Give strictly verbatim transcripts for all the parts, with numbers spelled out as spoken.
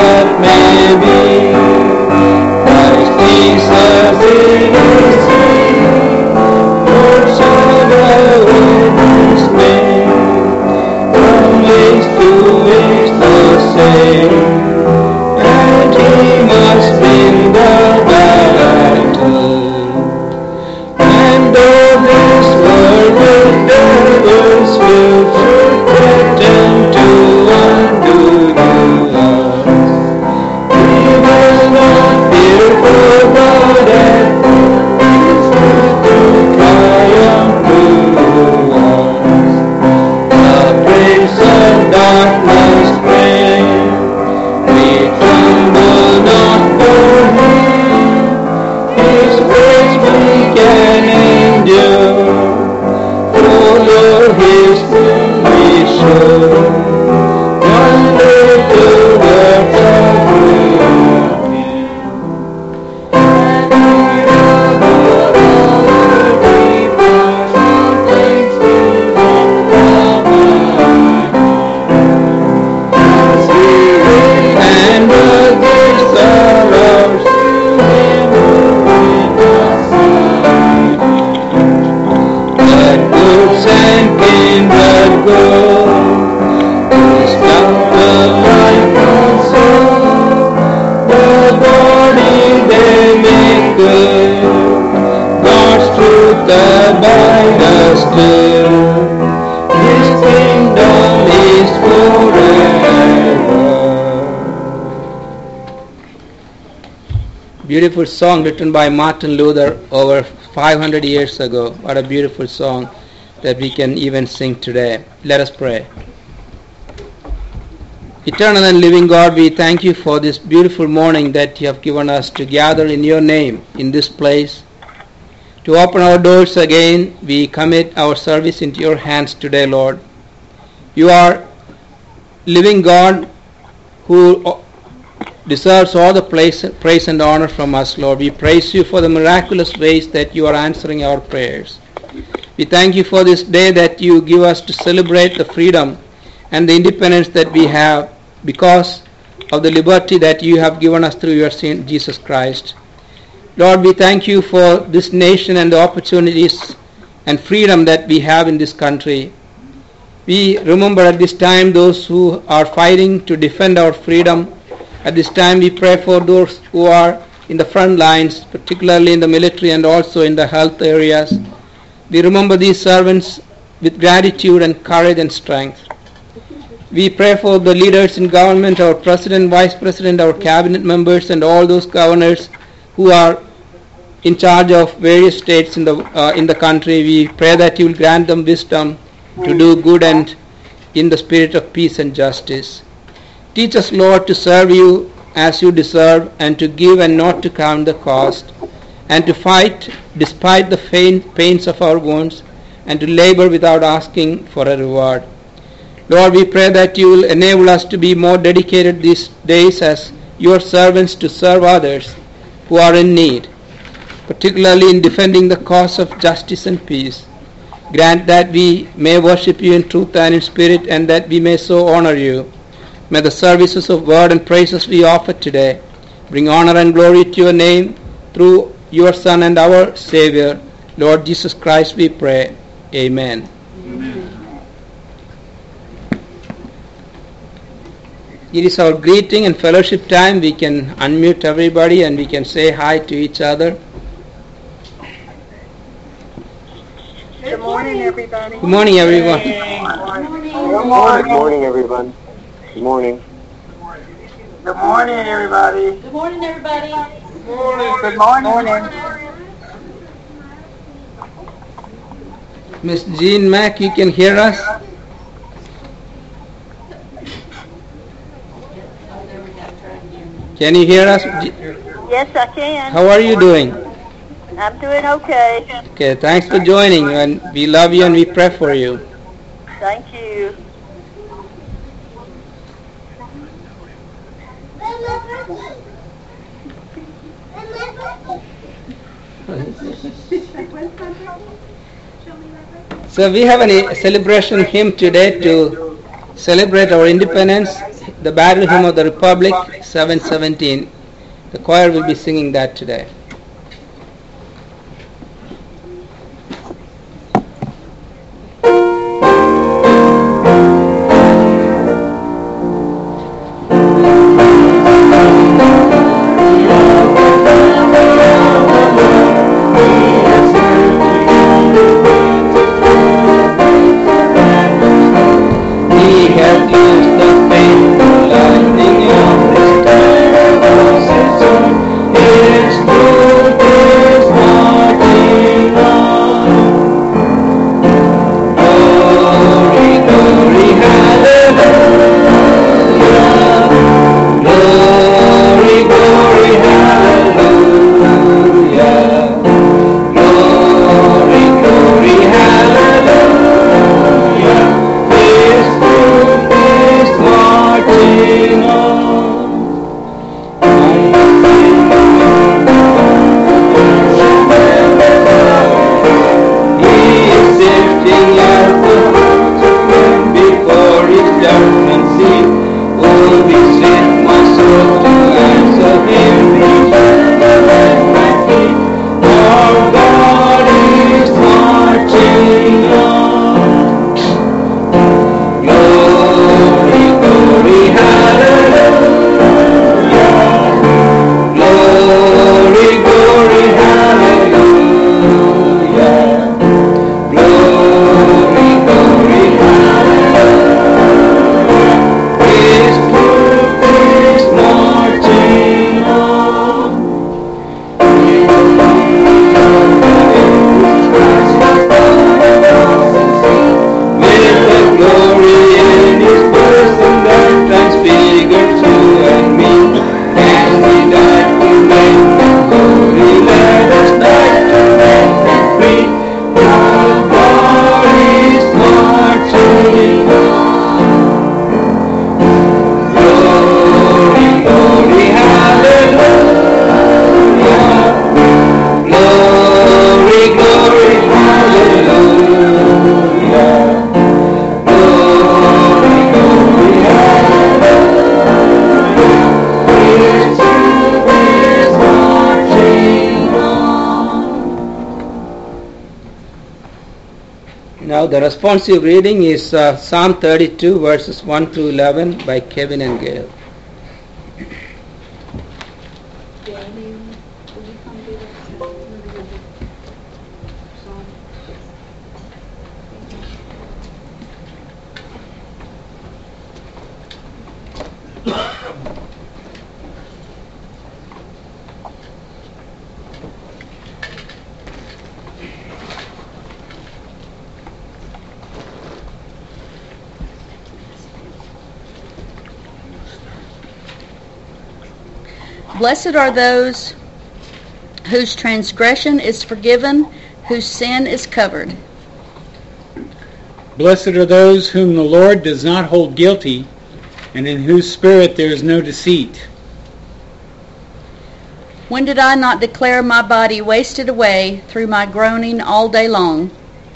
what may be. Christ Jesus is He, Lord, should I dismay. From age to age the same, and He must win the battle. And though this world with devils will threaten to undo us, we will not fear for God and triumph through us. The prince of darkness reign, we tremble not for Him. His grace we can endure, follow His will we show. Wonderful works of freedom. And we love all our people, some thanksgiving from our as we wait and the gifts are ours to Him who with us the goods and kin that go, is not the life also, the body they make good, God's truth abide us still, His kingdom is forever. Beautiful song written by Martin Luther over five hundred years ago. What a beautiful song that we can even sing today. Let us pray. Eternal and living God, we thank you for this beautiful morning that you have given us to gather in your name in this place. To open our doors again, we commit our service into your hands today, Lord. You are living God who deserves all the praise, praise and honor from us, Lord. We praise you for the miraculous ways that you are answering our prayers. We thank you for this day that you give us to celebrate the freedom and the independence that we have because of the liberty that you have given us through your Son, Jesus Christ. Lord, we thank you for this nation and the opportunities and freedom that we have in this country. We remember at this time those who are fighting to defend our freedom. At this time we pray for those who are in the front lines, particularly in the military and also in the health areas. We remember these servants with gratitude and courage and strength. We pray for the leaders in government, our president, vice president, our cabinet members, and all those governors who are in charge of various states in the uh, in the country. We pray that you will grant them wisdom to do good and in the spirit of peace and justice. Teach us, Lord, to serve you as you deserve, and to give and not to count the cost, and to fight despite the pains of our wounds, and to labor without asking for a reward. Lord, we pray that you will enable us to be more dedicated these days as your servants to serve others who are in need, particularly in defending the cause of justice and peace. Grant that we may worship you in truth and in spirit, and that we may so honor you. May the services of word and praises we offer today bring honor and glory to your name through your Son and our Savior, Lord Jesus Christ, we pray. Amen. Amen. It is our greeting and fellowship time. We can unmute everybody and we can say hi to each other. Good morning, everybody. Good morning, everyone. Good morning. Good morning. Good morning, everyone. Good morning. Good morning, everybody. Good morning, everybody. Good morning. Good morning. Miss Jean Mack, you can hear us? Can you hear us? Yes, I can. How are you doing? I'm doing okay. Okay, thanks for joining, and we love you and we pray for you. Thank you. So we have a celebration hymn today to celebrate our independence. the Battle Hymn of the Republic, seven seventeen. The choir will be singing that today. Now the responsive reading is uh, Psalm thirty-two verses one through eleven by Kevin and Gail. Blessed are those whose transgression is forgiven, whose sin is covered. Blessed are those whom the Lord does not hold guilty, and in whose spirit there is no deceit. When did I not declare my body wasted away through my groaning all day long?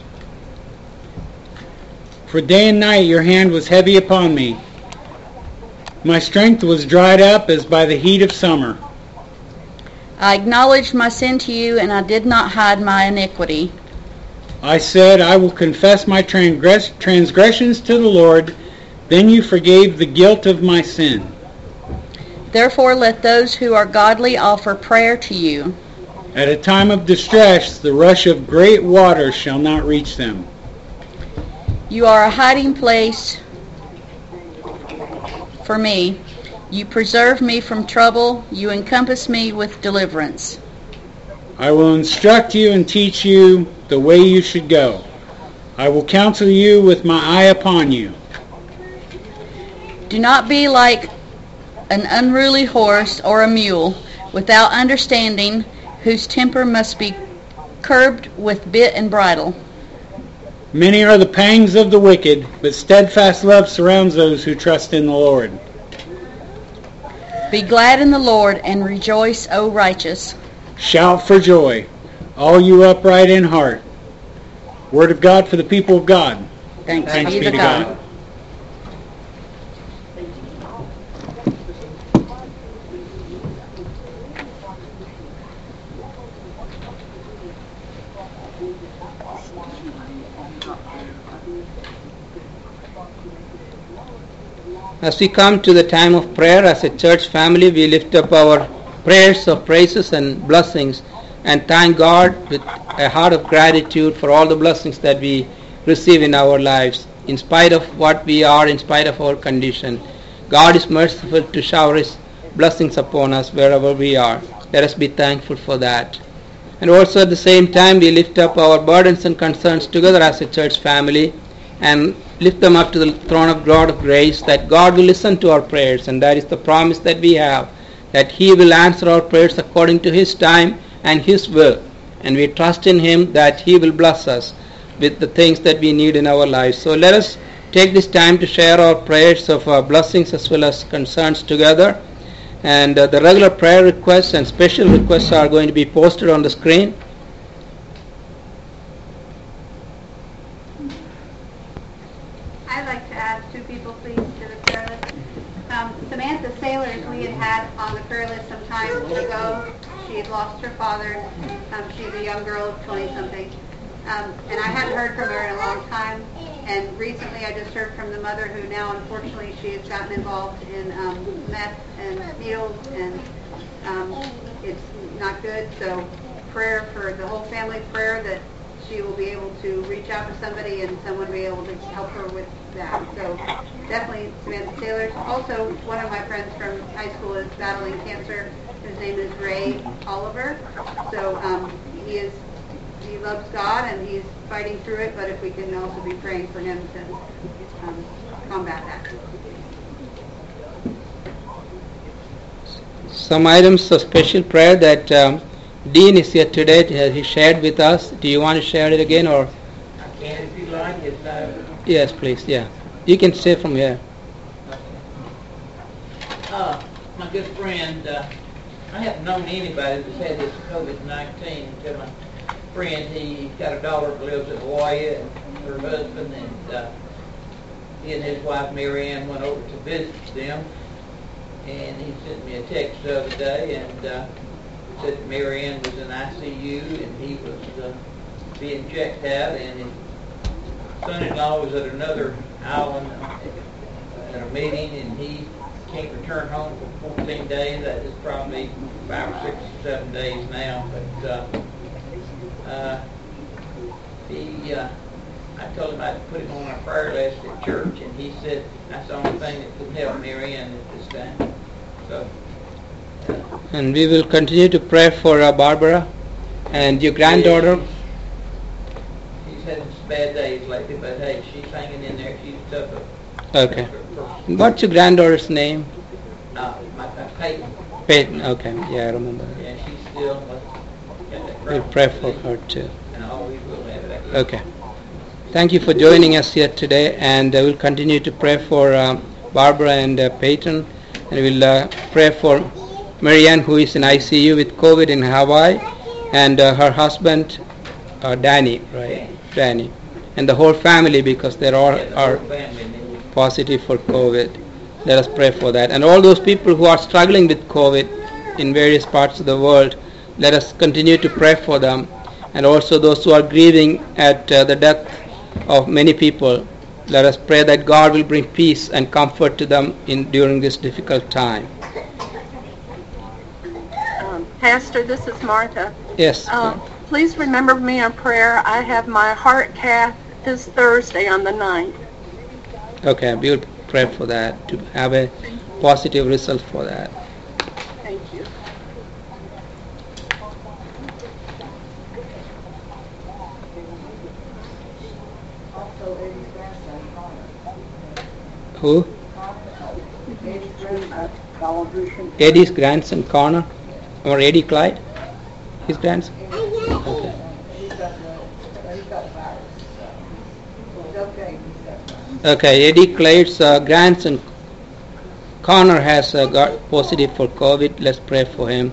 For day and night your hand was heavy upon me. My strength was dried up as by the heat of summer. I acknowledged my sin to you, and I did not hide my iniquity. I said, I will confess my transgress- transgressions to the Lord. Then you forgave the guilt of my sin. Therefore let those who are godly offer prayer to you. At a time of distress, the rush of great waters shall not reach them. You are a hiding place for me. You preserve me from trouble. You encompass me with deliverance. I will instruct you and teach you the way you should go. I will counsel you with my eye upon you. Do not be like an unruly horse or a mule, without understanding, whose temper must be curbed with bit and bridle. Many are the pangs of the wicked, but steadfast love surrounds those who trust in the Lord. Be glad in the Lord and rejoice, O righteous. Shout for joy, all you upright in heart. Word of God for the people of God. Thanks, Thanks be be to to God. God. As we come to the time of prayer as a church family, we lift up our prayers of praises and blessings and thank God with a heart of gratitude for all the blessings that we receive in our lives. In spite of what we are, in spite of our condition, God is merciful to shower His blessings upon us wherever we are. Let us be thankful for that. And also at the same time, we lift up our burdens and concerns together as a church family and lift them up to the throne of God of grace, that God will listen to our prayers, and that is the promise that we have, that He will answer our prayers according to His time and His will. And we trust in Him that He will bless us with the things that we need in our lives. So let us take this time to share our prayers of our blessings as well as concerns together. And uh, the regular prayer requests and special requests are going to be posted on the screen. I'd like to add two people, please, to the prayer list. Um, Samantha Sailors, we had had on the prayer list some time ago. She had lost her father. Um, she's a young girl of twenty-something. Um, and I hadn't heard from her in a long time. And recently I just heard from the mother who now, unfortunately, she has gotten involved in um, meth and needles, and um, it's not good. So prayer for the whole family, prayer that she will be able to reach out to somebody and someone be able to help her with that. So definitely Samantha Taylor. Also, one of my friends from high school is battling cancer. His name is Ray Oliver. So um, he is he loves God and he's fighting through it, but if we can also be praying for him to um, combat that. Some items of special prayer that um, Dean is here today. He shared with us. Do you want to share it again, or? I can if you like it. Uh, yes, please. Yeah, you can say from here. uh, my good friend, uh, I haven't known anybody that's had this COVID nineteen until my friend. He got a daughter that lives in Hawaii, and her husband, and uh, he and his wife Mary Ann went over to visit them. And he sent me a text the other day, and uh, said that Mary Ann was in I C U and he was uh, being checked out, and his son-in-law was at another island at a meeting, and he can't return home for fourteen days. That is probably five or six or seven days now. But uh, uh, he, uh, I told him I'd put him on our prayer list at church, and he said that's the only thing that could help Mary Ann at this time. So. Uh, And we will continue to pray for uh, Barbara and your granddaughter. She's had some bad days lately, but hey, she's hanging in there. She's tough. Okay. What's your granddaughter's name? Uh, my uh, Peyton. Peyton. Okay. Yeah, I remember. Yeah, she's still. Uh, got that We'll pray for her too. And I always will have it. Okay. Thank you for joining us here today, and uh, we'll continue to pray for um, Barbara and uh, Peyton, and we'll uh, pray for Marianne, who is in I C U with COVID in Hawaii, and uh, her husband, uh, Danny, right? Danny, and the whole family, because they all Yeah, the are whole family. positive for COVID. Let us pray for that. And all those people who are struggling with COVID in various parts of the world, let us continue to pray for them. And also those who are grieving at uh, the death of many people, let us pray that God will bring peace and comfort to them in during this difficult time. Um, Pastor, this is Martha. Yes. Um, please remember me in prayer. I have my heart cath this Thursday on the ninth. Okay, we will pray for that, to have a positive result for that. Thank you. Who? Eddie's grandson, Connor, or Eddie Clyde? His grandson? Okay. Okay, Eddie Clyde's uh, grandson, Connor, has uh, got positive for COVID. Let's pray for him.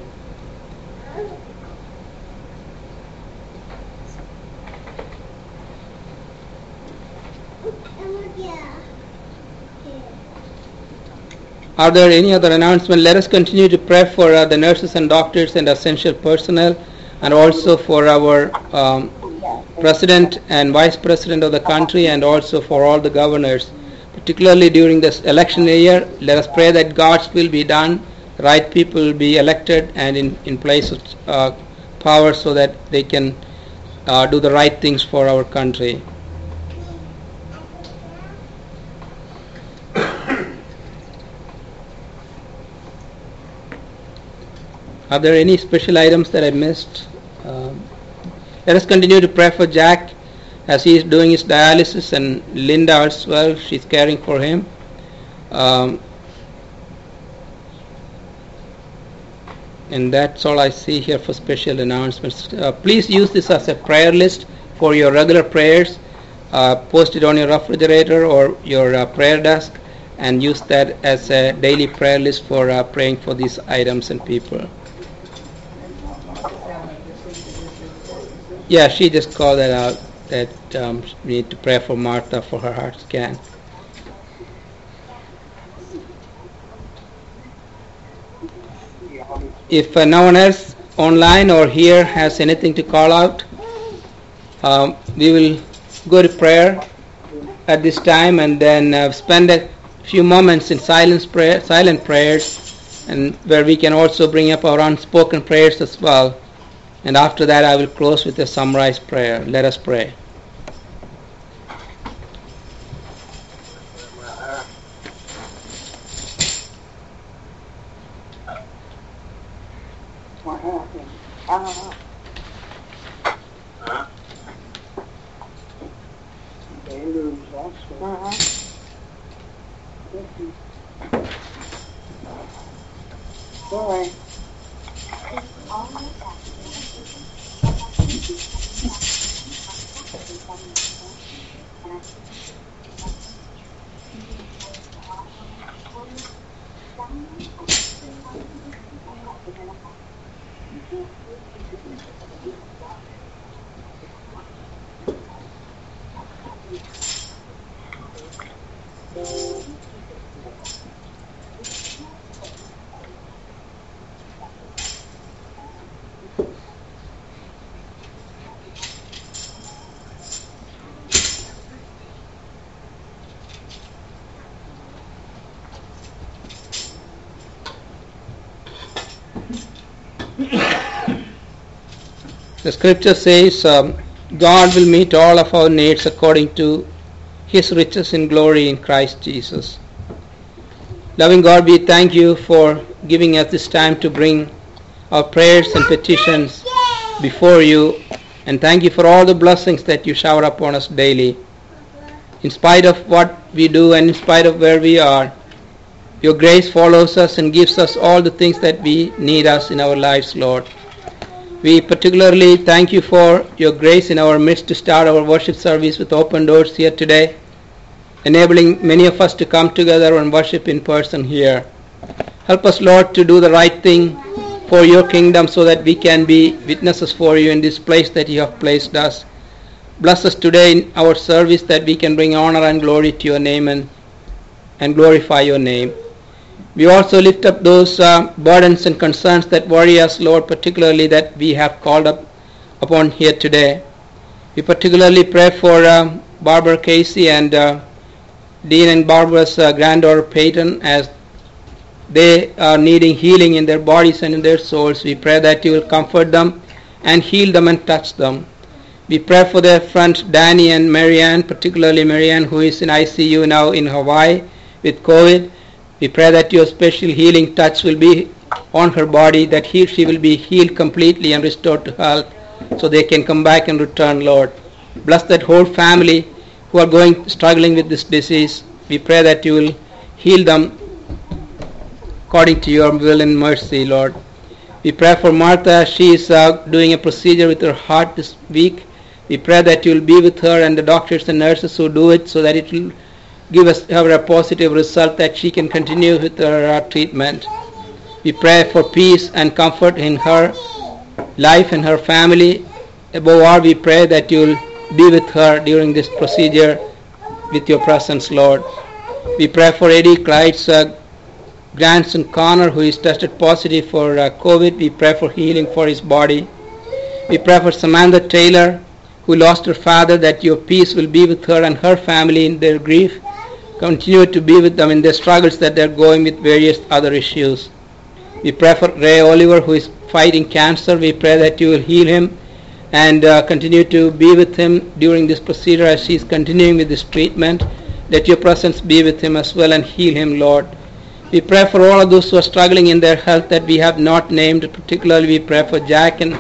Are there any other announcements? Let us continue to pray for uh, the nurses and doctors and essential personnel, and also for our um, president and vice president of the country, and also for all the governors. particularly during this election year. Let us pray that God's will be done, the right people will be elected and in, in place of uh, power so that they can uh, do the right things for our country. Are there any special items that I missed? Um, let us continue to pray for Jack as he is doing his dialysis, and Linda as well, she's caring for him. Um, and that's all I see here for special announcements. Uh, please use this as a prayer list for your regular prayers. Uh, post it on your refrigerator or your uh, prayer desk, and use that as a daily prayer list for uh, praying for these items and people. Yeah, she just called that out, that um, we need to pray for Martha for her heart scan. If uh, no one else online or here has anything to call out, um, we will go to prayer at this time, and then uh, spend a few moments in silence prayer, silent prayers, and where we can also bring up our unspoken prayers as well. And after that, I will close with a summarized prayer. Let us pray. What happened? I don't know. Huh? They lose also. Uh-huh. Sorry. The scripture says, um, God will meet all of our needs according to His riches in glory in Christ Jesus. Loving God, we thank you for giving us this time to bring our prayers and petitions before you, and thank you for all the blessings that you shower upon us daily. In spite of what we do and in spite of where we are, your grace follows us and gives us all the things that we need us in our lives, Lord. We particularly thank you for your grace in our midst to start our worship service with open doors here today, enabling many of us to come together and worship in person here. Help us, Lord, to do the right thing for your kingdom so that we can be witnesses for you in this place that you have placed us. Bless us today in our service that we can bring honor and glory to your name and, and glorify your name. We also lift up those uh, burdens and concerns that worry us, Lord, particularly that we have called up upon here today. We particularly pray for uh, Barbara Casey and uh, Dean and Barbara's uh, granddaughter Peyton as they are needing healing in their bodies and in their souls. We pray that you will comfort them and heal them and touch them. We pray for their friends Danny and Marianne, particularly Marianne, who is in I C U now in Hawaii with COVID. We pray that your special healing touch will be on her body, that he, she will be healed completely and restored to health so they can come back and return, Lord. Bless that whole family who are going struggling with this disease. We pray that you will heal them according to your will and mercy, Lord. We pray for Martha. She is uh, doing a procedure with her heart this week. We pray that you will be with her and the doctors and nurses who do it so that it will give us have a positive result that she can continue with her uh, treatment. We pray for peace and comfort in her life and her family. Above all, we pray that you will be with her during this procedure with your presence, Lord. We pray for Eddie Clyde's uh, grandson Connor, who is tested positive for uh, COVID. We pray for healing for his body. We pray for Samantha Taylor, who lost her father, that your peace will be with her and her family in their grief. Continue to be with them in their struggles that they're going with various other issues. We pray for Ray Oliver, who is fighting cancer. We pray that you will heal him and uh, continue to be with him during this procedure as he's continuing with this treatment. Let your presence be with him as well and heal him, Lord. We pray for all of those who are struggling in their health that we have not named. Particularly we pray for Jack and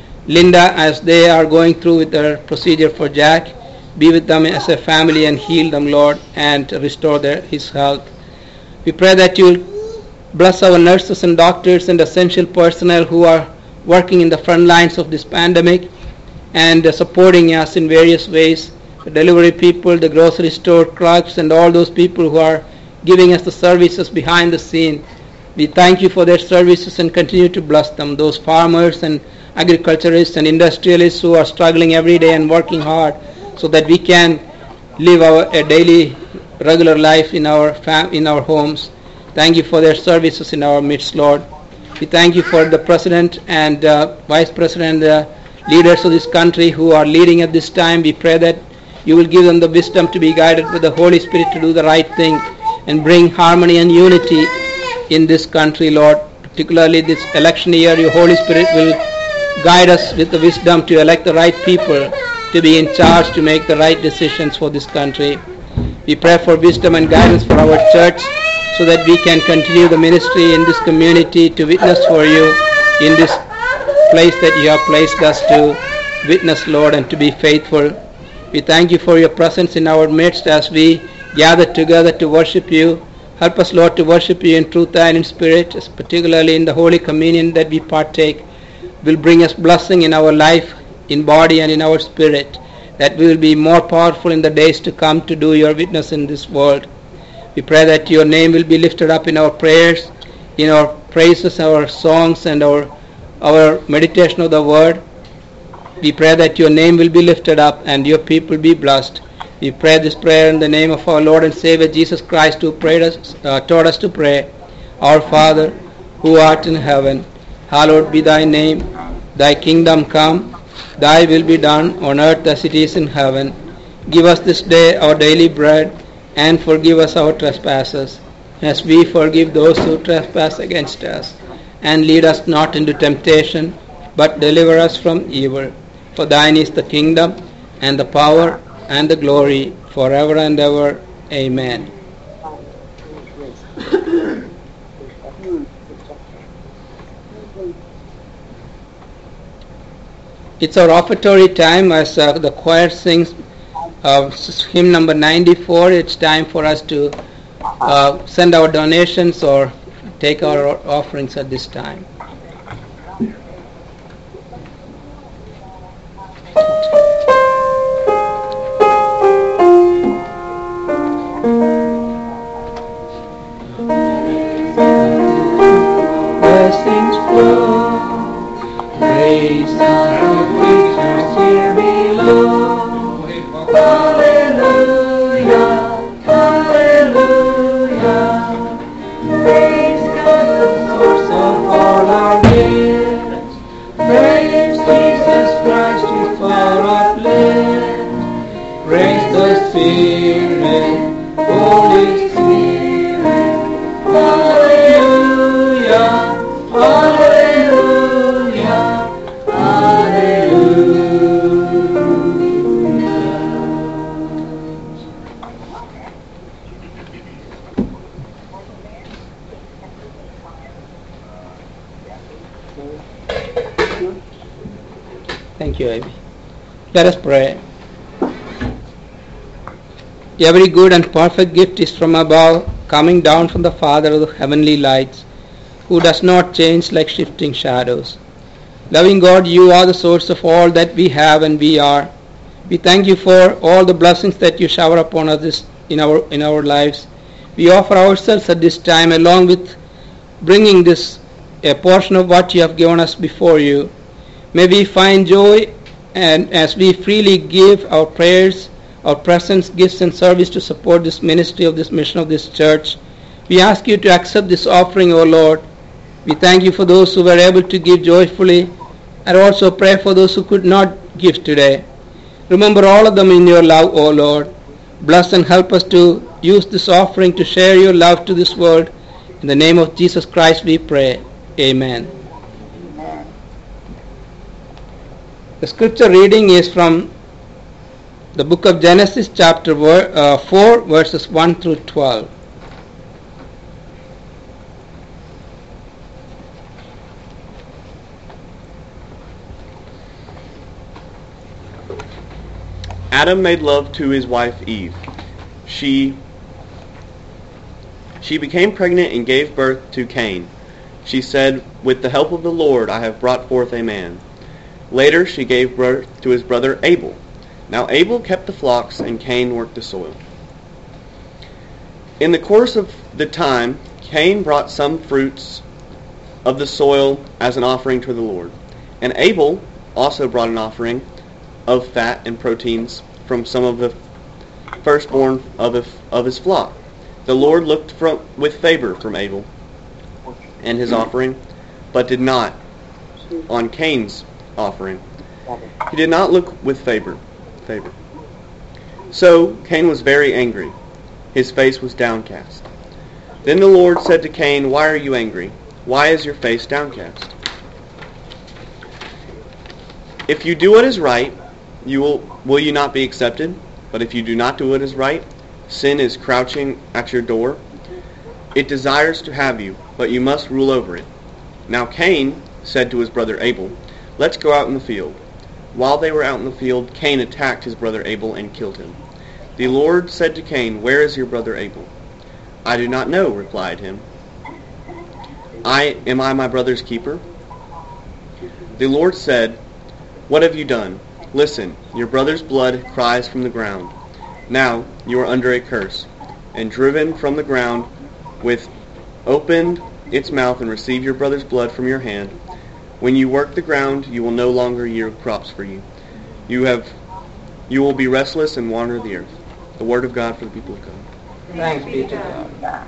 Linda as they are going through with their procedure for Jack. Be with them as a family and heal them, Lord, and restore their, his health. We pray that you will bless our nurses and doctors and essential personnel who are working in the front lines of this pandemic and uh, supporting us in various ways. The delivery people, the grocery store clerks, and all those people who are giving us the services behind the scene. We thank you for their services and continue to bless them. Those farmers and agriculturists and industrialists who are struggling every day and working hard so that we can live our a daily regular life in our fam- in our homes. Thank you for their services in our midst, Lord. We thank you for the President and uh, Vice President and the leaders of this country who are leading at this time. We pray that you will give them the wisdom to be guided with the Holy Spirit to do the right thing and bring harmony and unity in this country, Lord. Particularly this election year, your Holy Spirit will guide us with the wisdom to elect the right people to be in charge to make the right decisions for this country. We pray for wisdom and guidance for our church so that we can continue the ministry in this community to witness for you in this place that you have placed us to witness, Lord, and to be faithful. We thank you for your presence in our midst as we gather together to worship you. Help us, Lord, to worship you in truth and in spirit, particularly in the Holy Communion that we partake. Will bring us blessing in our life, in body and in our spirit, that we will be more powerful in the days to come to do your witness in this world. We pray that your name will be lifted up in our prayers, in our praises, our songs, and our, our meditation of the word. We pray that your name will be lifted up and your people be blessed. We pray this prayer in the name of our Lord and Savior Jesus Christ, who prayed us, uh, taught us to pray. Our Father, who art in heaven, hallowed be thy name. Thy kingdom come, thy will be done on earth as it is in heaven. Give us this day our daily bread, and forgive us our trespasses, as we forgive those who trespass against us. And lead us not into temptation, but deliver us from evil. For thine is the kingdom, and the power, and the glory, forever and ever. Amen. It's our offertory time as uh, the choir sings uh, hymn number ninety-four. It's time for us to uh, send our donations or take our offerings at this time. Blessings flow, praise the creatures here below. Hallelujah, hallelujah. Praise God, the source of all our gifts. Praise Jesus Christ, who far uplift. Praise the Spirit, Holy Spirit. Hallelujah, hallelujah, hallelujah. Thank you, Ivy. Let us pray. Every good and perfect gift is from above, coming down from the Father of the heavenly lights, who does not change like shifting shadows. Loving God, you are the source of all that we have and we are. We thank you for all the blessings that you shower upon us in our in our lives. We offer ourselves at this time, along with bringing this a portion of what you have given us before you. May we find joy, and as we freely give our prayers, our presence, gifts, and service to support this ministry of this mission of this church, we ask you to accept this offering, O Lord. We thank you for those who were able to give joyfully, and also pray for those who could not give today. Remember all of them in your love, O Lord. Bless and help us to use this offering to share your love to this world. In the name of Jesus Christ we pray. Amen. Amen. The scripture reading is from the book of Genesis chapter four verses one through twelve. Adam made love to his wife Eve. She she became pregnant and gave birth to Cain. She said, "With the help of the Lord I have brought forth a man." Later she gave birth to his brother Abel. Now Abel kept the flocks and Cain worked the soil. In the course of the time, Cain brought some fruits of the soil as an offering to the Lord. And Abel also brought an offering of fat and proteins from some of the firstborn of, a, of his flock. The Lord looked from, with favor from Abel and his offering, but did not on Cain's offering. He did not look with favor. favor. So Cain was very angry. His face was downcast. Then the Lord said to Cain, "Why are you angry? Why is your face downcast? If you do what is right, you will will you not be accepted? But if you do not do what is right, sin is crouching at your door. It desires to have you, but you must rule over it." Now Cain said to his brother Abel, "Let's go out in the field." While they were out in the field, Cain attacked his brother Abel and killed him. The Lord said to Cain, "Where is your brother Abel?" "I do not know," replied him. I am I my brother's keeper?" The Lord said, "What have you done? Listen, your brother's blood cries from the ground. Now you are under a curse, and driven from the ground, with opened its mouth and receive your brother's blood from your hand. When you work the ground, you will no longer yield crops for you. You have, you will be restless and wander the earth." The word of God for the people of God. Thanks be to God.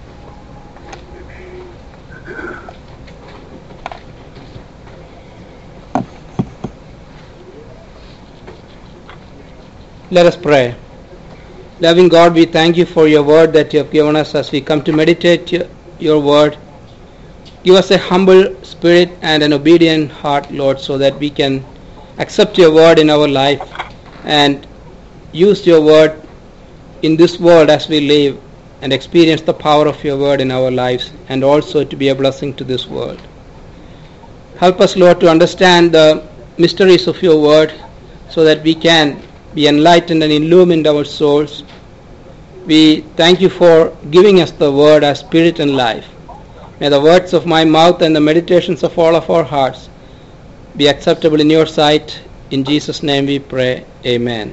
Let us pray. Loving God, we thank you for your word that you have given us as we come to meditate your, your word. Give us a humble spirit and an obedient heart, Lord, so that we can accept your word in our life and use your word in this world as we live and experience the power of your word in our lives, and also to be a blessing to this world. Help us, Lord, to understand the mysteries of your word so that we can be enlightened and illumined our souls. We thank you for giving us the word as spirit and life. May the words of my mouth and the meditations of all of our hearts be acceptable in your sight. In Jesus' name we pray. Amen.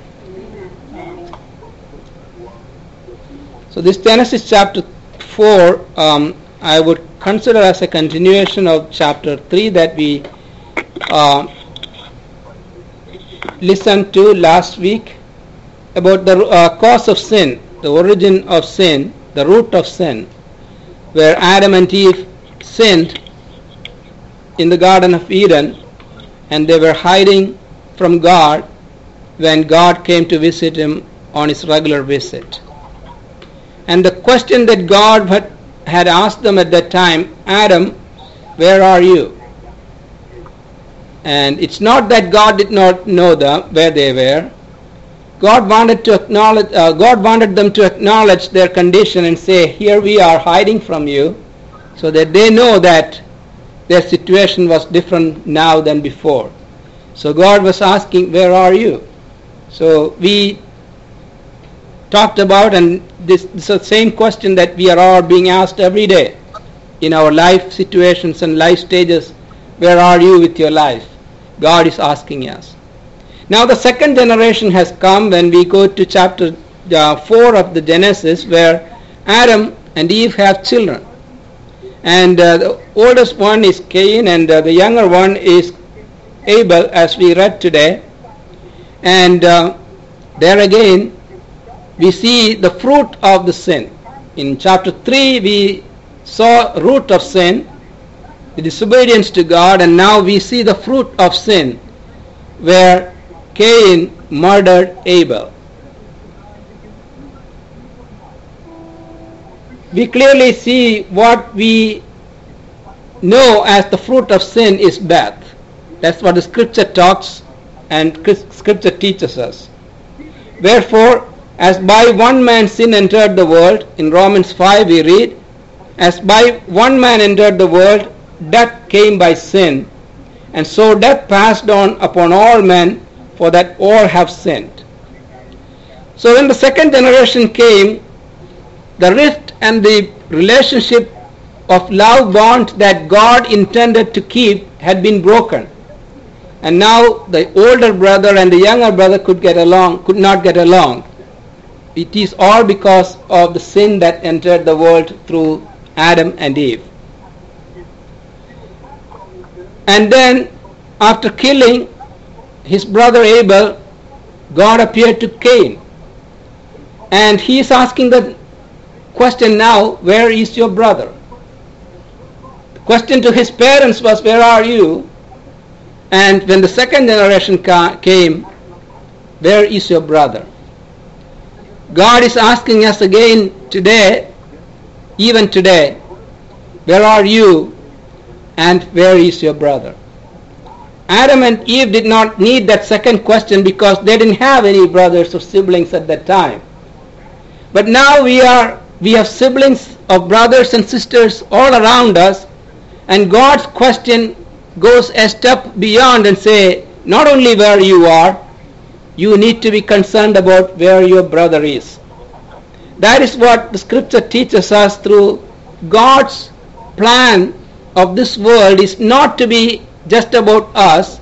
So this Genesis chapter four, um, I would consider as a continuation of chapter three that we uh, listened to last week about the uh, cause of sin, the origin of sin, the root of sin, where Adam and Eve sinned in the Garden of Eden, and they were hiding from God when God came to visit him on his regular visit. And the question that God had, had asked them at that time, "Adam, where are you?" And it's not that God did not know them where they were. God wanted to acknowledge. Uh, God wanted them to acknowledge their condition and say, "Here we are hiding from you," so that they know that their situation was different now than before. So God was asking, "Where are you?" So we talked about, and this, this is the same question that we are all being asked every day in our life situations and life stages. Where are you with your life? God is asking us. Now the second generation has come when we go to chapter uh, four of the Genesis, where Adam and Eve have children. And uh, the oldest one is Cain, and uh, the younger one is Abel, as we read today. And uh, there again, we see the fruit of the sin. In chapter three, we saw root of sin, the disobedience to God, and now we see the fruit of sin, where Cain murdered Abel. we clearly see what we know as the fruit of sin is death. That's what the scripture talks and scripture teaches us. Wherefore, as by one man sin entered the world, in Romans five we read, as by one man entered the world, death came by sin, and so death passed on upon all men, for that all have sinned. So when the second generation came, the rift and the relationship of love bond that God intended to keep had been broken. And now the older brother and the younger brother could get along, could not get along. It is all because of the sin that entered the world through Adam and Eve. And then after killing his brother Abel, God appeared to Cain. And he is asking the question now, where is your brother? The question to his parents was, where are you? And when the second generation ca- came, where is your brother? God is asking us again today, even today, where are you and where is your brother? Adam and Eve did not need that second question because they didn't have any brothers or siblings at that time. But now we are we have siblings of brothers and sisters all around us, and God's question goes a step beyond and say, not only where you are, you need to be concerned about where your brother is. That is what the scripture teaches us through God's plan of this world is not to be just about us.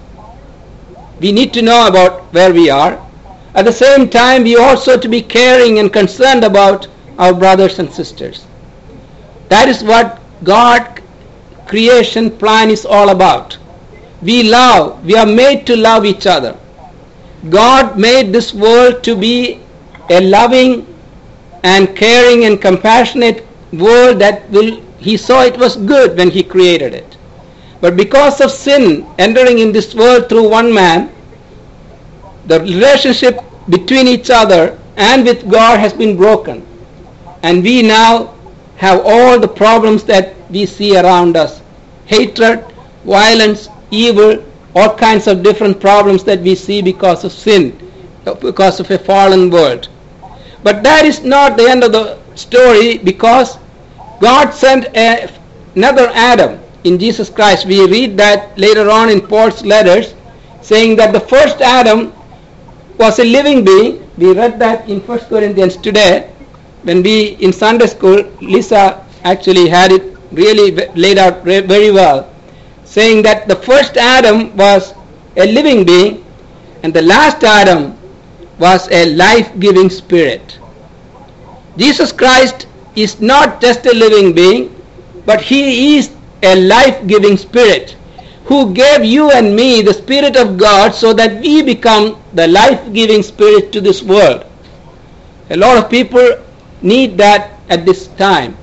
We need to know about where we are. At the same time, we also to be caring and concerned about our brothers and sisters. That is what God creation plan is all about. We love, we are made to love each other. God made this world to be a loving and caring and compassionate world that will, he saw it was good when he created it. But because of sin entering in this world through one man, the relationship between each other and with God has been broken. And we now have all the problems that we see around us. Hatred, violence, evil, all kinds of different problems that we see because of sin, because of a fallen world. But that is not the end of the story, because God sent a, another Adam in Jesus Christ. We read that later on in Paul's letters, saying that the first Adam was a living being. We read that in First Corinthians today. When we in Sunday school, Lisa actually had it really laid out very well, saying that the first Adam was a living being and the last Adam was a life-giving spirit. Jesus Christ is not just a living being, but he is a life-giving spirit who gave you and me the Spirit of God so that we become the life-giving spirit to this world. A lot of people need that at this time.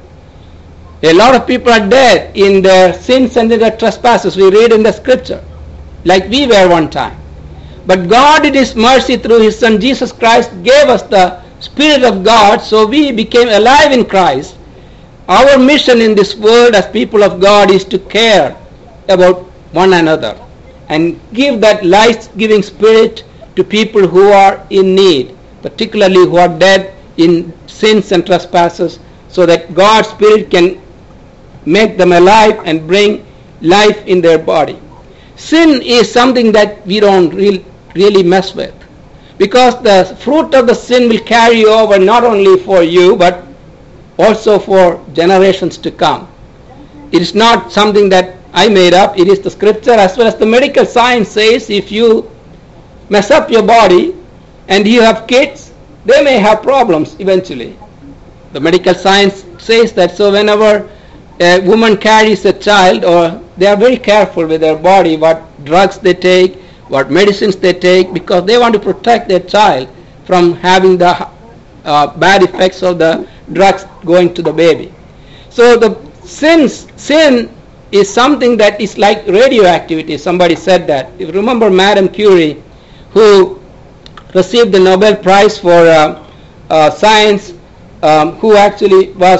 A lot of people are dead in their sins and in their trespasses. We read in the scripture, like we were one time. But God in his mercy through his son Jesus Christ gave us the Spirit of God, so we became alive in Christ. Our mission in this world as people of God is to care about one another and give that life-giving spirit to people who are in need, particularly who are dead in sins and trespasses, so that God's Spirit can make them alive and bring life in their body. Sin is something that we don't really, really mess with, because the fruit of the sin will carry over not only for you but also for generations to come. It is not something that I made up. It is the scripture, as well as the medical science says if you mess up your body and you have kids, they may have problems eventually. The medical science says that. So whenever a woman carries a child, or they are very careful with their body, what drugs they take, what medicines they take, because they want to protect their child from having the uh, bad effects of the drugs going to the baby. So the sins, sin is something that is like radioactivity. Somebody said that. If you remember Madame Curie, who received the Nobel Prize for uh, uh, science, um, who actually was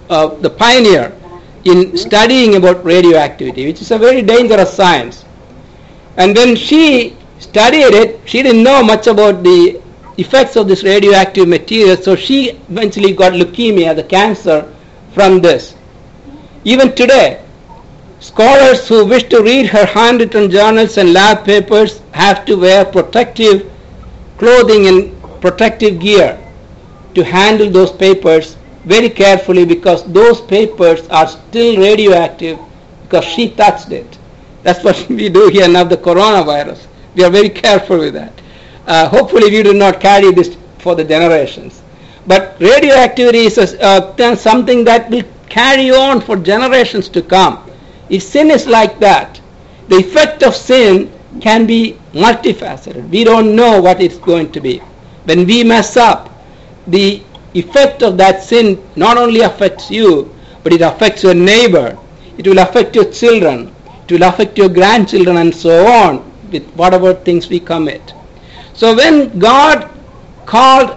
uh, the pioneer in studying about radioactivity, which is a very dangerous science. And when she studied it, she didn't know much about the effects of this radioactive material, so she eventually got leukemia, the cancer, from this. Even today, scholars who wish to read her handwritten journals and lab papers have to wear protective clothing and protective gear to handle those papers very carefully, because those papers are still radioactive because she touched it. That's what we do here now, the coronavirus. We are very careful with that. Uh, hopefully we do not carry this for the generations. But radioactivity is a, uh, something that will carry on for generations to come. If sin is like that, the effect of sin can be multifaceted. We don't know what it's going to be. When we mess up, the effect of that sin not only affects you, but it affects your neighbor. It will affect your children. It will affect your grandchildren, and so on, with whatever things we commit. So when God called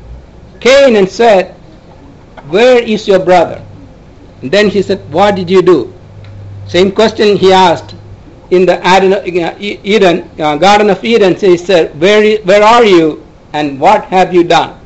Cain and said, "Where is your brother?" And then he said, "What did you do?" Same question he asked in the Eden, uh, Garden of Eden. So he said, where, where are you and what have you done?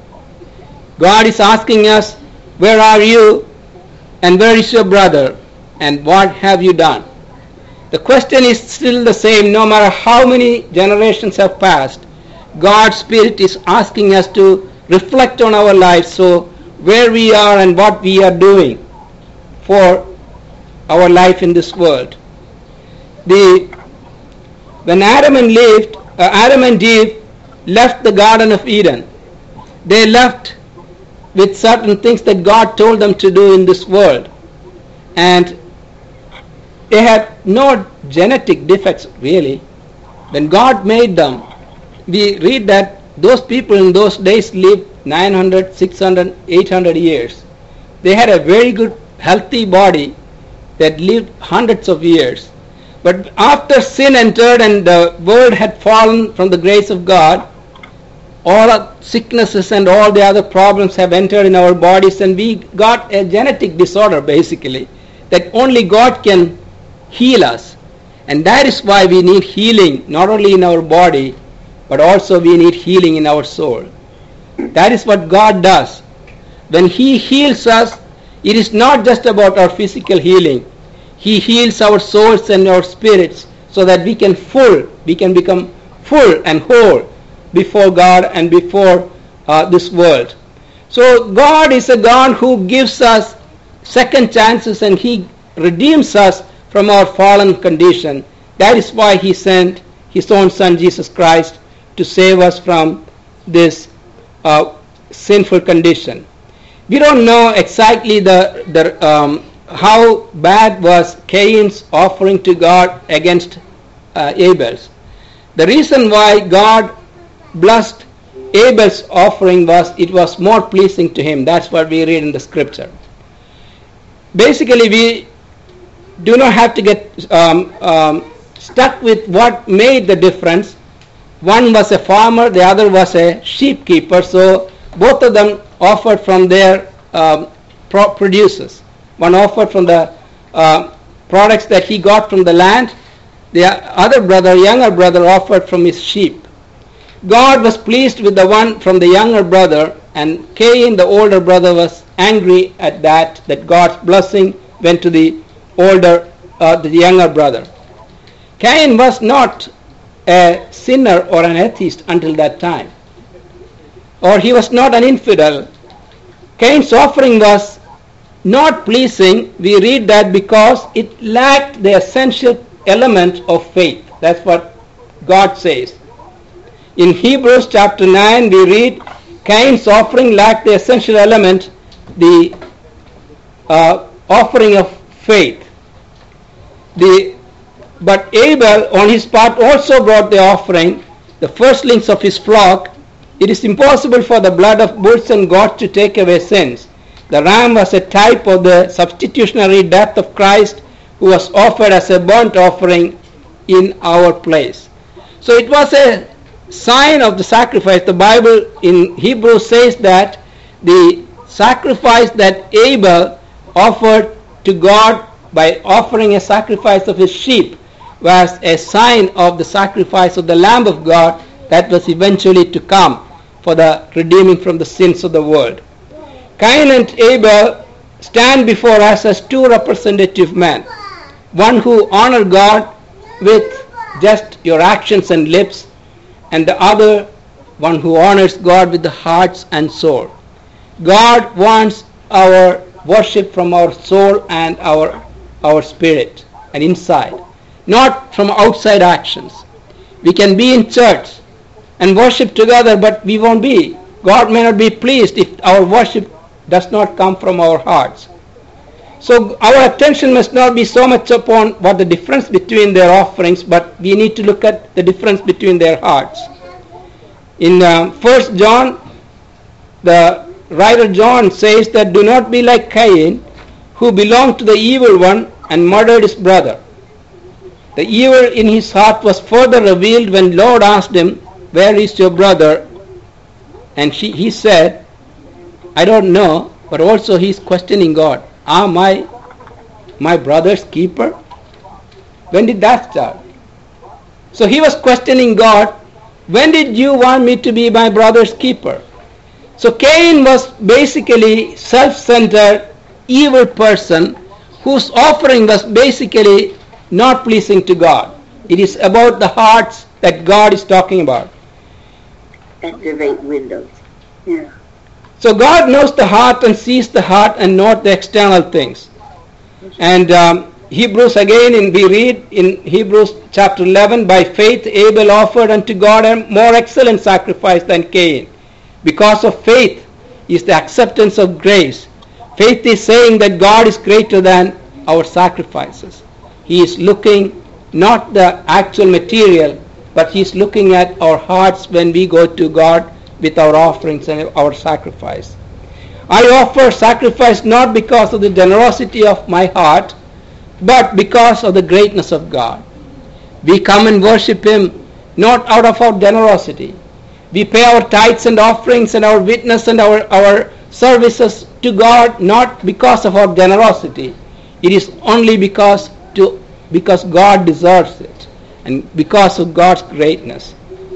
God is asking us, where are you and where is your brother and what have you done? The question is still the same no matter how many generations have passed. God's Spirit is asking us to reflect on our lives, so where we are and what we are doing for our life in this world. The when Adam and lived, uh, Adam and Eve left the Garden of Eden, they left with certain things that God told them to do in this world, and they had no genetic defects really. When God made them, we read that those people in those days lived nine hundred, six hundred, eight hundred years. They had a very good, healthy body that lived hundreds of years. But after sin entered and the world had fallen from the grace of God, all sicknesses and all the other problems have entered in our bodies, and we got a genetic disorder basically that only God can heal us. And that is why we need healing not only in our body, but also we need healing in our soul. That is what God does. When He heals us, it is not just about our physical healing. He heals our souls and our spirits so that we can full, we can become full and whole before God and before uh, this world. So God is a God who gives us second chances, and He redeems us from our fallen condition. That is why He sent His own Son Jesus Christ to save us from this uh, sinful condition. We don't know exactly the, the um, how bad was Cain's offering to God against uh, Abel's. The reason why God blessed Abel's offering was it was more pleasing to Him. That's what we read in the scripture. Basically, we do not have to get um, um, stuck with what made the difference. One was a farmer, the other was a sheep keeper, so both of them offered from their um, pro- producers. One offered from the uh, products that he got from the land. The other brother, younger brother, offered from his sheep. God was pleased with the one from the younger brother, and Cain, the older brother, was angry at that, that God's blessing went to the older, uh, the younger brother. Cain was not a sinner or an atheist until that time, or he was not an infidel. Cain's offering was not pleasing. We read that because it lacked the essential element of faith. That's what God says. In Hebrews chapter nine we read Cain's offering lacked the essential element, the uh, offering of faith. The, but Abel on his part also brought the offering, the firstlings of his flock. It is impossible for the blood of bulls and goats to take away sins. The ram was a type of the substitutionary death of Christ, who was offered as a burnt offering in our place. So it was a sign of the sacrifice. The Bible in Hebrews says that the sacrifice that Abel offered to God by offering a sacrifice of his sheep was a sign of the sacrifice of the Lamb of God that was eventually to come for the redeeming from the sins of the world. Cain and Abel stand before us as two representative men, one who honor God with just your actions and lips, and the other one who honors God with the hearts and soul. God wants our worship from our soul and our our spirit and inside, not from outside actions. We can be in church and worship together, but we won't be. God may not be pleased if our worship does not come from our hearts. So our attention must not be so much upon what the difference between their offerings, but we need to look at the difference between their hearts. In um, First John, the writer John says that do not be like Cain, who belonged to the evil one and murdered his brother. The evil in his heart was further revealed when Lord asked him, where is your brother? And she, he said, I don't know, but also he's questioning God. Am I my brother's keeper? When did that start? So he was questioning God, when did you want me to be my brother's keeper? So Cain was basically self-centered, evil person whose offering was basically not pleasing to God. It is about the hearts that God is talking about. Activate windows. Yeah. So God knows the heart and sees the heart and not the external things. And um, Hebrews again, in, we read in Hebrews chapter eleven, by faith Abel offered unto God a more excellent sacrifice than Cain. Because of faith is the acceptance of grace. Faith is saying that God is greater than our sacrifices. He is looking not the actual material, but he is looking at our hearts when we go to God with our offerings and our sacrifice. I offer sacrifice not because of the generosity of my heart, but because of the greatness of God. We come and worship him not out of our generosity. We pay our tithes and offerings and our witness and our, our services to God not because of our generosity. It is only because to because God deserves it and because of God's greatness.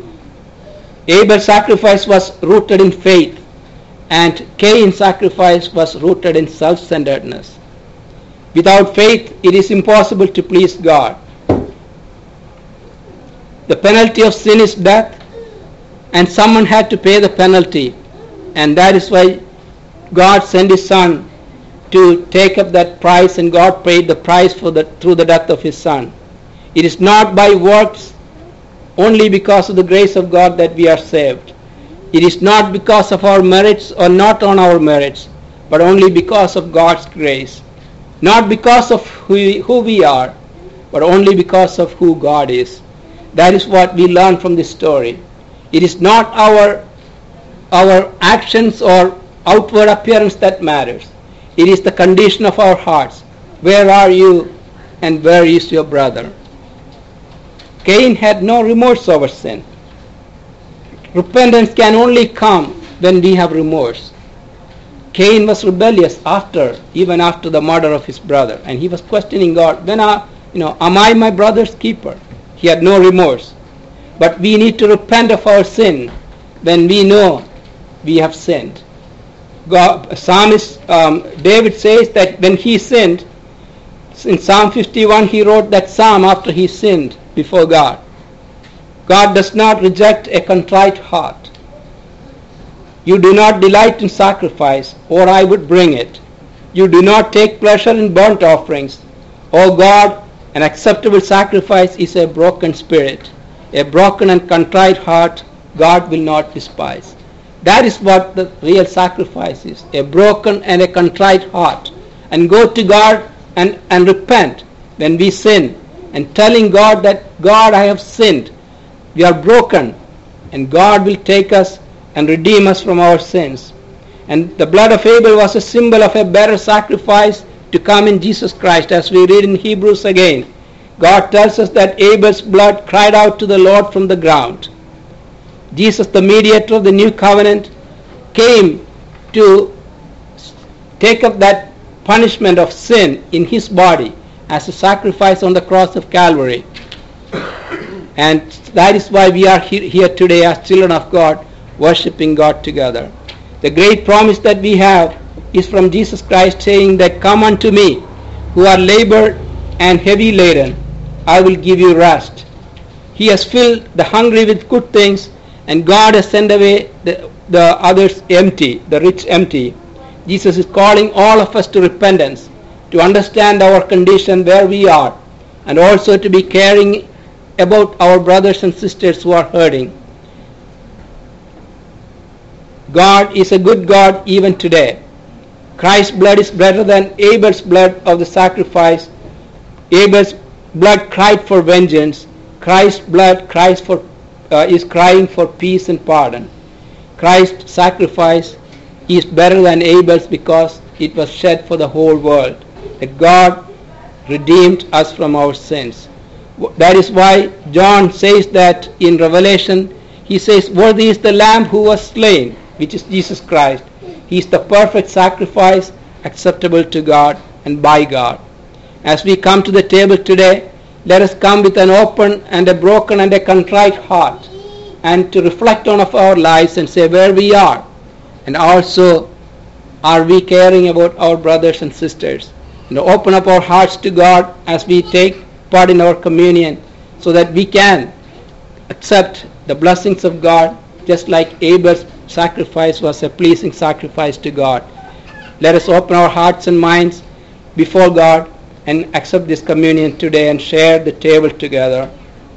Abel's sacrifice was rooted in faith, and Cain's sacrifice was rooted in self-centeredness. Without faith, it is impossible to please God. The penalty of sin is death, and someone had to pay the penalty, and that is why God sent his Son to take up that price, and God paid the price for the through the death of his Son. It is not by works, only because of the grace of God that we are saved. It is not because of our merits or not on our merits, but only because of God's grace. Not because of who we, who we are, but only because of who God is. That is what we learn from this story. It is not our, our actions or outward appearance that matters. It is the condition of our hearts. Where are you and where is your brother? Cain had no remorse over sin. Repentance can only come when we have remorse. Cain was rebellious after, even after the murder of his brother, and he was questioning God. When are, you know, am I my brother's keeper? He had no remorse. But we need to repent of our sin when we know we have sinned. God, Psalmist um, David says that when he sinned, in Psalm fifty-one he wrote that psalm after he sinned before God. God does not reject a contrite heart. You do not delight in sacrifice, or I would bring it. You do not take pleasure in burnt offerings. O God, an acceptable sacrifice is a broken spirit. A broken and contrite heart God will not despise. That is what the real sacrifice is, a broken and a contrite heart. And go to God and, and repent when we sin, and telling God that, God, I have sinned. We are broken, and God will take us and redeem us from our sins. And the blood of Abel was a symbol of a better sacrifice to come in Jesus Christ. As we read in Hebrews again, God tells us that Abel's blood cried out to the Lord from the ground. Jesus, the mediator of the new covenant, came to take up that punishment of sin in his body as a sacrifice on the cross of Calvary. And that is why we are here today as children of God, worshiping God together. The great promise that we have is from Jesus Christ, saying that, "Come unto me, who are labored and heavy laden, I will give you rest." He has filled the hungry with good things, and God has sent away the, the others empty, the rich empty. Jesus is calling all of us to repentance, to understand our condition where we are, and also to be caring about our brothers and sisters who are hurting. God is a good God even today. Christ's blood is better than Abel's blood of the sacrifice. Abel's blood cried for vengeance. Christ's blood cries for, uh, is crying for peace and pardon. Christ's sacrifice is better than Abel's because it was shed for the whole world, that God redeemed us from our sins. That is why John says that in Revelation, he says, "Worthy is the Lamb who was slain," which is Jesus Christ. He is the perfect sacrifice, acceptable to God and by God. As we come to the table today, let us come with an open and a broken and a contrite heart, and to reflect on of our lives and say where we are, and also are we caring about our brothers and sisters, and open up our hearts to God as we take part in our communion, so that we can accept the blessings of God, just like Abel's sacrifice was a pleasing sacrifice to God. Let us open our hearts and minds before God and accept this communion today and share the table together.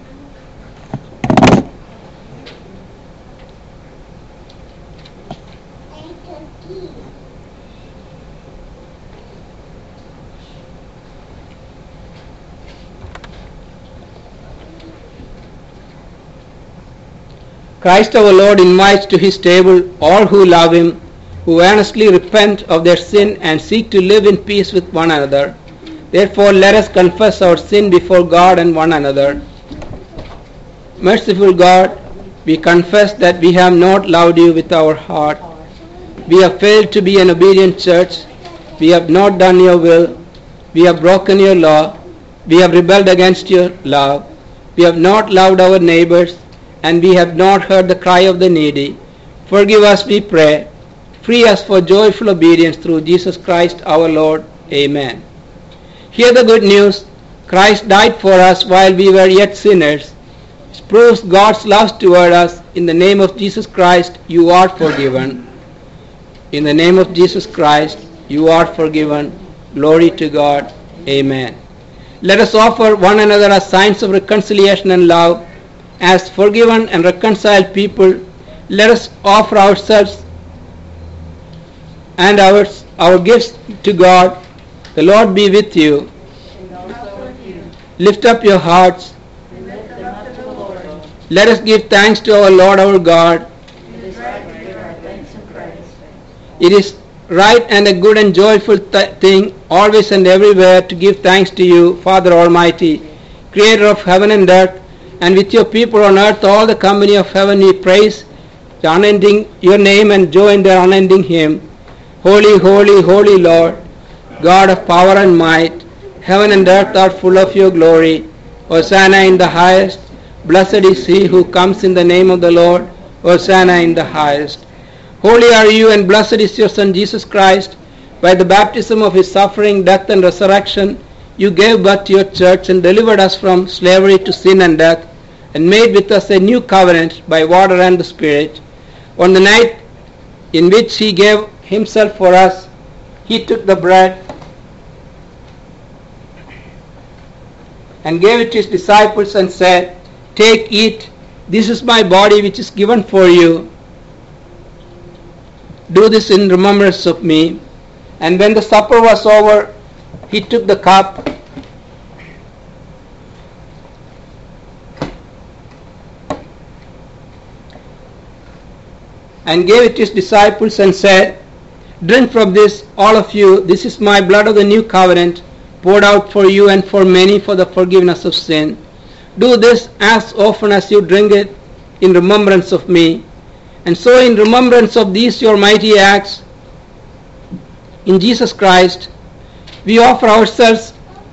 Christ our Lord invites to his table all who love him, who earnestly repent of their sin and seek to live in peace with one another. Therefore, let us confess our sin before God and one another. Merciful God, we confess that we have not loved you with our heart. We have failed to be an obedient church. We have not done your will. We have broken your law. We have rebelled against your love. We have not loved our neighbors, and we have not heard the cry of the needy. Forgive us, we pray. Free us for joyful obedience through Jesus Christ our Lord. Amen. Hear the good news. Christ died for us while we were yet sinners. This proves God's love toward us. In the name of Jesus Christ, you are forgiven. In the name of Jesus Christ, you are forgiven. Glory to God. Amen. Let us offer one another as signs of reconciliation and love. As forgiven and reconciled people, let us offer ourselves and our, our gifts to God. The Lord be with you. Lift up your hearts. Let us give thanks to our Lord our God. It is right and a good and joyful th- thing, always and everywhere, to give thanks to you, Father Almighty, Creator of heaven and earth, and with your people on earth, all the company of heaven, we praise the unending your name and join their unending hymn. Holy, holy, holy Lord, God of power and might, heaven and earth are full of your glory. Hosanna in the highest. Blessed is he who comes in the name of the Lord. Hosanna in the highest. Holy are you, and blessed is your Son Jesus Christ. By the baptism of his suffering, death, and resurrection, you gave birth to your church and delivered us from slavery to sin and death, and made with us a new covenant by water and the Spirit. On the night in which he gave himself for us, he took the bread and gave it to his disciples and said, "Take, eat, this is my body which is given for you. Do this in remembrance of me." And when the supper was over, he took the cup and gave it to his disciples and said, "Drink from this, all of you. This is my blood of the new covenant, poured out for you and for many for the forgiveness of sin. Do this as often as you drink it in remembrance of me." And so in remembrance of these your mighty acts in Jesus Christ, We offer ourselves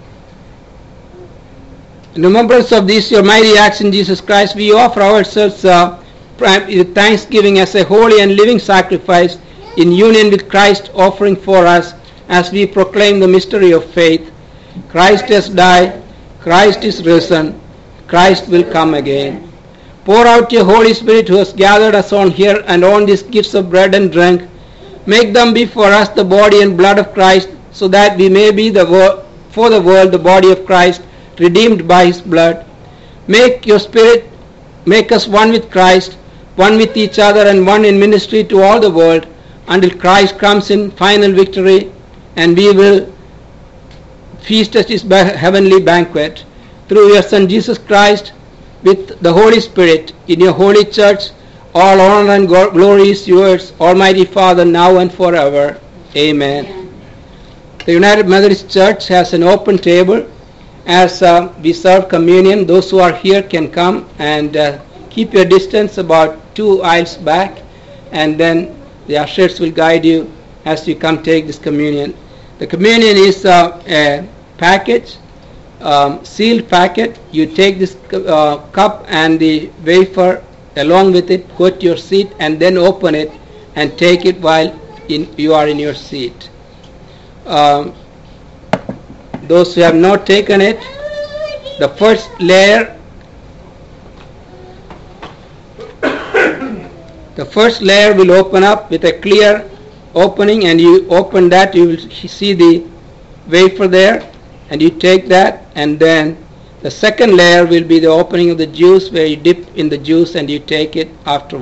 in remembrance of this, your mighty acts in Jesus Christ. We offer ourselves uh, with thanksgiving as a holy and living sacrifice in union with Christ, offering for us as we proclaim the mystery of faith. Christ has died, Christ is risen, Christ will come again. Pour out your Holy Spirit who has gathered us on here and on these gifts of bread and drink. Make them be for us the body and blood of Christ, so that we may be the wo- for the world the body of Christ, redeemed by his blood. Make your Spirit, make us one with Christ, one with each other, and one in ministry to all the world, until Christ comes in final victory, and we will feast at his heavenly banquet. Through your Son Jesus Christ, with the Holy Spirit, in your holy church, all honor and glory is yours, Almighty Father, now and forever. Amen. Amen. The United Methodist Church has an open table. As uh, we serve communion, those who are here can come and uh, keep your distance about two aisles back, and then the ushers will guide you as you come take this communion. The communion is uh, a package, um, sealed packet. You take this uh, cup and the wafer along with it, go to your seat, and then open it and take it while in, you are in your seat. Um, those who have not taken it, the first layer the first layer will open up with a clear opening, and you open that, you will see the wafer there, and you take that, and then the second layer will be the opening of the juice, where you dip in the juice and you take it after.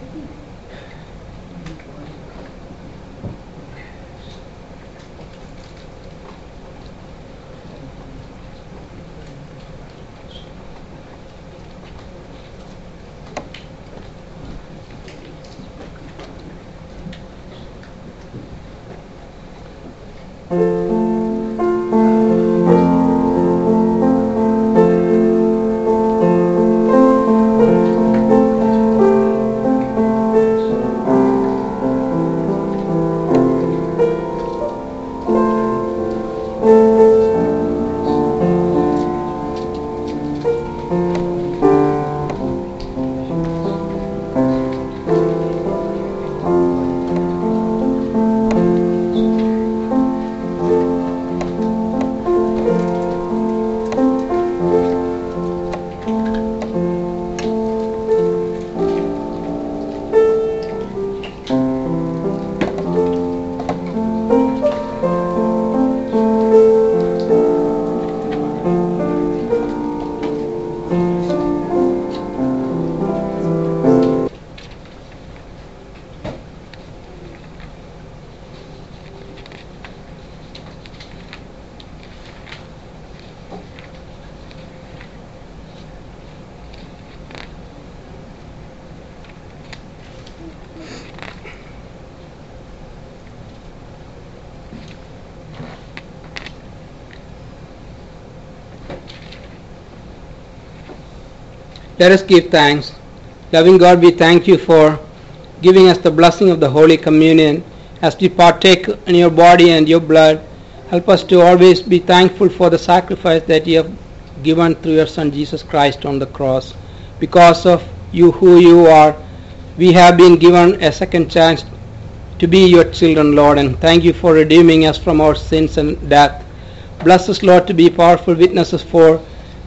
Let us give thanks. Loving God, we thank you for giving us the blessing of the Holy Communion as we partake in your body and your blood. Help us to always be thankful for the sacrifice that you have given through your Son Jesus Christ on the cross. Because of you, who you are, we have been given a second chance to be your children, Lord, and thank you for redeeming us from our sins and death. Bless us, Lord, to be powerful witnesses for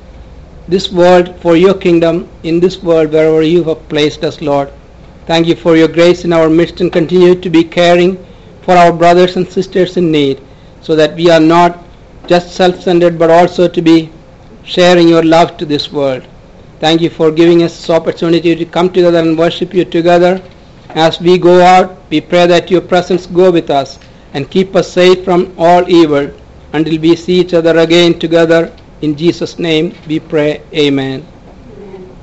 this world, for your kingdom in this world, wherever you have placed us, Lord. Thank you for your grace in our midst, and continue to be caring for our brothers and sisters in need, so that we are not just self-centered, but also to be sharing your love to this world. Thank you for giving us this opportunity to come together and worship you together. As we go out, we pray that your presence go with us and keep us safe from all evil until we see each other again together. In Jesus' name we pray, amen. Amen.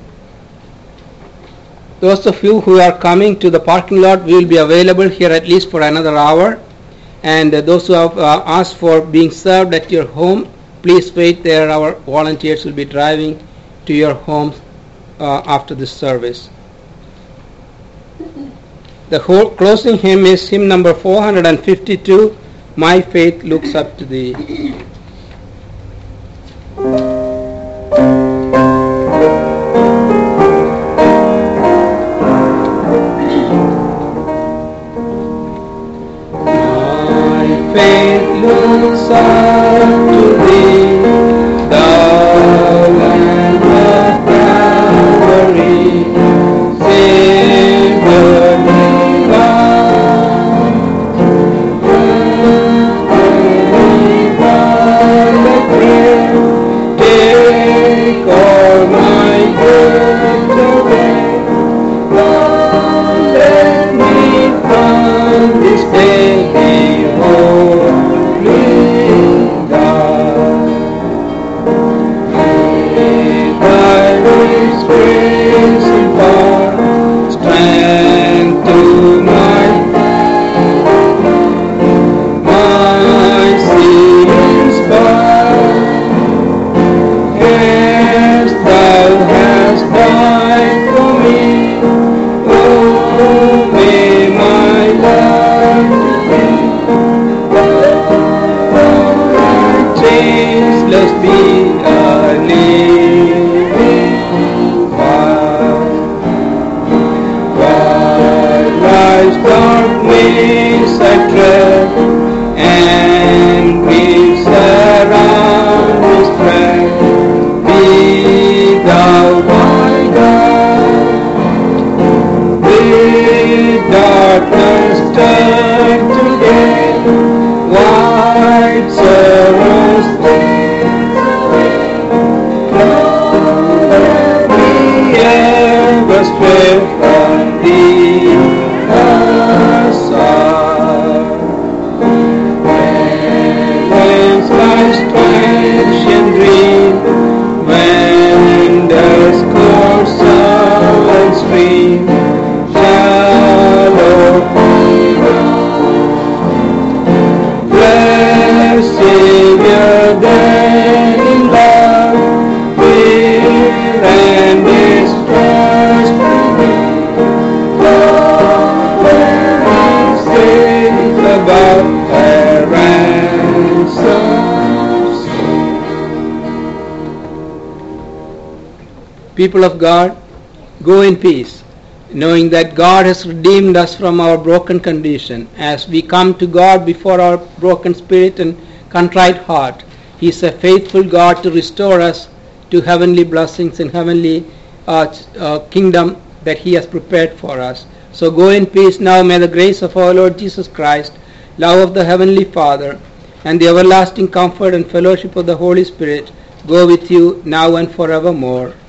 Those of you who are coming to the parking lot, we will be available here at least for another hour. And uh, those who have uh, asked for being served at your home, please wait there. Our volunteers will be driving to your homes uh, after this service. The whole closing hymn is hymn number four hundred fifty-two, My faith looks up to thee. Faith looks up to thee, thou Lamb of Calvary, Savior divine. The grave, take all my guilt away. Lord, let me from this day be whole. People of God, go in peace, knowing that God has redeemed us from our broken condition. As we come to God before our broken spirit and contrite heart, He is a faithful God to restore us to heavenly blessings and heavenly uh, uh, kingdom that He has prepared for us. So go in peace now. May the grace of our Lord Jesus Christ, love of the Heavenly Father, and the everlasting comfort and fellowship of the Holy Spirit go with you now and forevermore.